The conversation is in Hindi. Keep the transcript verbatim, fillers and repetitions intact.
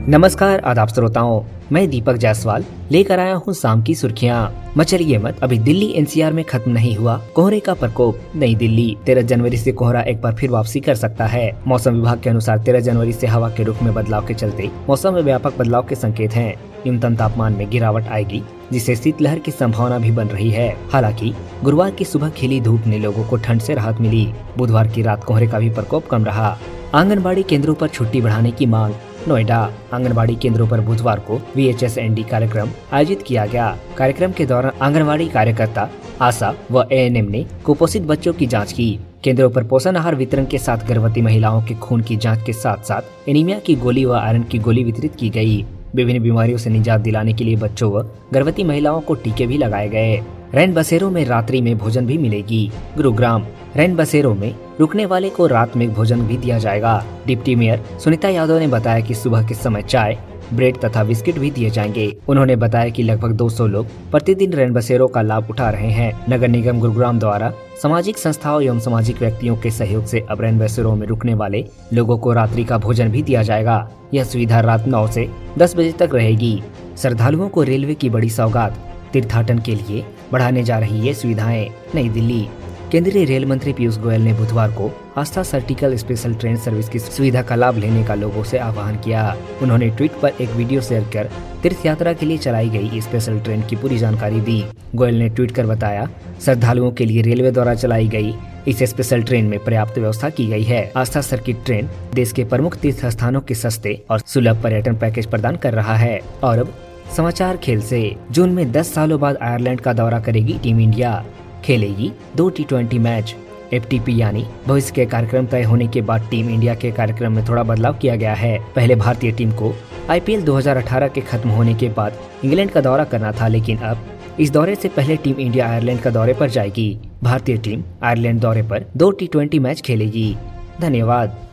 नमस्कार आदाब श्रोताओं, मैं दीपक जायसवाल लेकर आया हूँ शाम की सुर्खियाँ। मचलिए मत, अभी दिल्ली एनसीआर में खत्म नहीं हुआ कोहरे का प्रकोप। नई दिल्ली, तेरह जनवरी से कोहरा एक बार फिर वापसी कर सकता है। मौसम विभाग के अनुसार तेरह जनवरी से हवा के रुख में बदलाव के चलते मौसम में व्यापक बदलाव के संकेत हैं। न्यूनतम तापमान में गिरावट आएगी, जिससे शीतलहर की संभावना भी बन रही है। हालांकि गुरुवार की सुबह खिली धूप ने लोगों को ठंड से राहत मिली। बुधवार की रात कोहरे का भी प्रकोप कम रहा। आंगनबाड़ी केंद्रों पर छुट्टी बढ़ाने की मांग। नोएडा, आंगनबाड़ी केंद्रों पर बुधवार को V H S N D कार्यक्रम आयोजित किया गया। कार्यक्रम के दौरान आंगनबाड़ी कार्यकर्ता, आशा व ए एन एम ने कुपोषित बच्चों की जांच की। केंद्रों पर पोषण आहार वितरण के साथ गर्भवती महिलाओं के खून की जांच के साथ साथ एनीमिया की गोली व आयरन की गोली वितरित की गई। विभिन्न बीमारियों से निजात दिलाने के लिए बच्चों व गर्भवती महिलाओं को टीके भी लगाए गए। रैन बसेरों में रात्रि में भोजन भी मिलेगी। गुरुग्राम, रैन बसेरों में रुकने वाले को रात में भोजन भी दिया जाएगा। डिप्टी मेयर सुनीता यादव ने बताया कि सुबह के समय चाय, ब्रेड तथा बिस्किट भी दिए जाएंगे। उन्होंने बताया कि लगभग दो सौ लोग प्रतिदिन रैन बसेरों का लाभ उठा रहे हैं। नगर निगम गुरुग्राम द्वारा सामाजिक संस्थाओं एवं सामाजिक व्यक्तियों के सहयोग से अब रैन बसेरों में रुकने वाले लोगों को रात्रि का भोजन भी दिया जाएगा। यह सुविधा रात नौ से दस बजे तक रहेगी। श्रद्धालुओं को रेलवे की बड़ी सौगात, तीर्थाटन के लिए बढ़ाने जा रही ये सुविधाएं। नई दिल्ली, केंद्रीय रेल मंत्री पीयूष गोयल ने बुधवार को आस्था सर्टिकल स्पेशल ट्रेन सर्विस की सुविधा का लाभ लेने का लोगों से आह्वान किया। उन्होंने ट्वीट पर एक वीडियो शेयर कर तीर्थ यात्रा के लिए चलाई गई स्पेशल ट्रेन की पूरी जानकारी दी। गोयल ने ट्वीट कर बताया, श्रद्धालुओं के लिए रेलवे द्वारा चलाई गई इस स्पेशल ट्रेन में पर्याप्त व्यवस्था की गई है। आस्था सर्किट ट्रेन देश के प्रमुख तीर्थ स्थानों के सस्ते और सुलभ पर्यटन पैकेज प्रदान कर रहा है। और अब समाचार खेल से। जून में दस सालों बाद आयरलैंड का दौरा करेगी टीम इंडिया। खेलेगी दो T twenty match. F T P यानी भविष्य के कार्यक्रम तय होने के बाद टीम इंडिया के कार्यक्रम में थोड़ा बदलाव किया गया है। पहले भारतीय टीम को आई पी एल दो हज़ार अठारह के खत्म होने के बाद इंग्लैंड का दौरा करना था, लेकिन अब इस दौरे से पहले टीम इंडिया आयरलैंड का दौरे पर जाएगी। भारतीय टीम आयरलैंड दौरे पर दो टी ट्वेंटी मैच खेलेगी। धन्यवाद।